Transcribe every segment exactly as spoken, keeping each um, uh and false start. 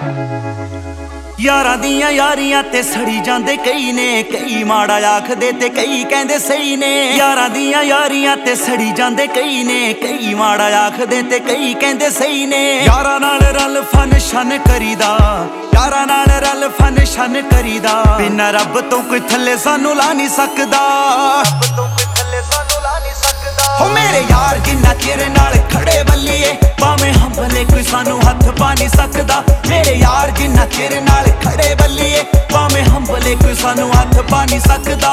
यारां दियां यारियां ते सड़ी जांदे कई ने, कई माड़ा आखदे ते कई कहंदे सही ने। यारां दियां यारियां ते सड़ी जांदे कई ने, कई माड़ा आखदे ते कई कहंदे सही ने। यारां नाल रल फन शन करीदा, यारां नाल रल फन शन करीदा, बिना रब तो कोई थल्ले सानू ला नहीं सकदा। रब तो कोई थल्ले सानू ला नहीं सकदा। हो मेरे यार जिन्ना चिर नाल खड़े बल्लीए, भावें हंभले कोई सानू हथ पा नहीं सकदा। मेरे यार जिन्ना चिर नाल खड़े बल्लीए, भावें हंभले कोई सानू हथ पा नहीं सकदा।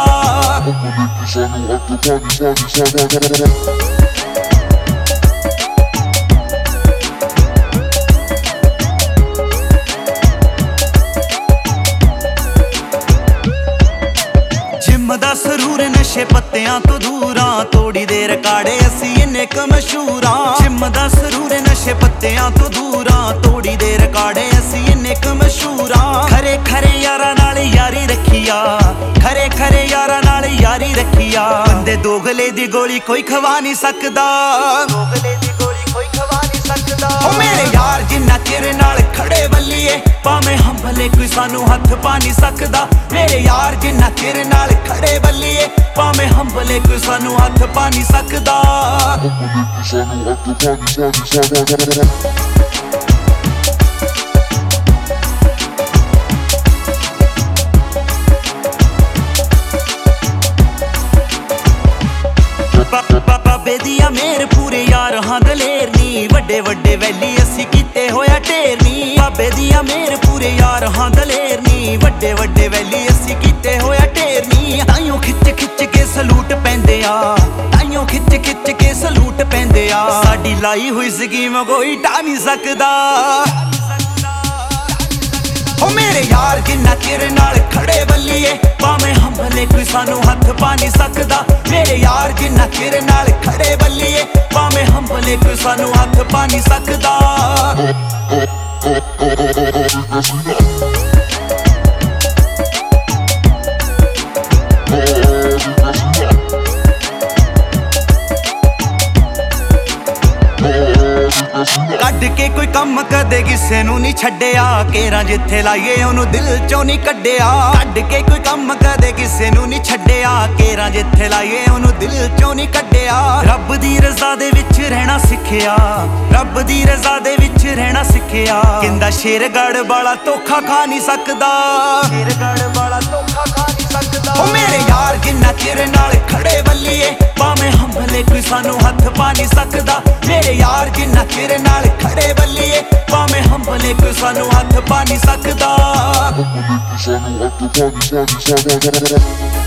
जिम दा सरूर नशे पत्तियां तो दूरां, थोड़ी देर काड़े असी इन्ने क मशहूरां। जिम दा सरूर नशे पत्तियां तो दूरां, थोड़ी देर काड़े असी इन्ने क मशहूरां। खरे खरे यारां नाल यारी रखिया, खरे खरे यारां नाल यारी रखिया, बंदे दोगले दी गोली कोई खवा नहीं सकदा। दोगले दी गोली कोई खवा नहीं सकदा। ओ मेरे यार जिन्ना चिर नाल खड़े बल्लीए, भावें हंभले कोई सानू हथ पा नहीं सकदा। मेरे यार जिन्ना चिर नाल खड़े बल्लीए, भावें हंभले कोई सानू हथ पा नहीं सकदा। बाबे दिया मेर पूरे यार हां दलेर नी, वड्डे वड्डे वैली असी कीते होया ढेर नी। बाबे दिया मेर पूरे यार हां दलेर नी, वड्डे वड्डे वैली असी कीते होया ढेर नी। ताइयों खिच खिच के सलूट पैंदे आ, ताइयों खिच खिच के सलूट पैंदे आ। साडी लाई हुई स्कीम कोई ढा नहीं सकदा। ओ मेरे यार जिन्ना चिर नाल खड़े बल्लीए, भावें हंभले कोई सानू हथ पा नहीं सकदा। मेरे यार जिन्ना चिर नाल खड़े बल्लीए, भावें हंभले कोई सानू हथ पा नहीं सकदा। ਕੱਢ ਕੇ ਕੋਈ ਕੰਮ ਕਦੇ ਕਿਸੇ ਨੂੰ ਨਹੀਂ ਛੱਡਿਆ, ਕੇਰਾਂ ਜਿੱਥੇ ਲਾਈਏ ਉਹਨੂੰ ਦਿਲ ਚੋਂ ਨਹੀਂ ਕੱਢਿਆ। ਕੱਢ ਕੇ ਕੋਈ ਕੰਮ ਕਦੇ ਕਿਸੇ ਨੂੰ ਨਹੀਂ ਛੱਡਿਆ, ਕੇਰਾਂ ਜਿੱਥੇ ਲਾਈਏ ਉਹਨੂੰ ਦਿਲ ਚੋਂ ਨਹੀਂ ਕੱਢਿਆ। ਰੱਬ ਦੀ ਰਜ਼ਾ ਦੇ ਵਿੱਚ ਰਹਿਣਾ ਸਿੱਖਿਆ, ਰੱਬ ਦੀ ਰਜ਼ਾ ਦੇ ਵਿੱਚ ਰਹਿਣਾ ਸਿੱਖਿਆ। ਕਹਿੰਦਾ ਸ਼ੇਰ ਗੜ ਵਾਲਾ ਧੋਖਾ ਖਾ ਨਹੀਂ ਸਕਦਾ, ਸ਼ੇਰ ਗੜ ਵਾਲਾ ਧੋਖਾ ਖਾ ਨਹੀਂ ਸਕਦਾ। ਓ ਮੇਰੇ ਯਾਰ ਜਿੰਨਾ ਚਿਰ ਨਾਲ ਖੜੇ ਬੱਲੀਏ, ਭਾਵੇਂ ਹੰਭਲੇ ਕੋਈ ਸਾਨੂੰ ਹੱਥ ਪਾ ਨਹੀਂ ਸਕਦਾ। ਮੇਰੇ ਯਾਰ ਜਿੰਨਾ ਚਿਰ ਨਾਲ ਖੜੇ ਬੱਲੀਏ, ਭਾਵੇਂ ਹੰਭਲੇ ਕੋਈ ਸਾਨੂੰ ਹੱਥ ਪਾ ਨਹੀਂ ਸਕਦਾ।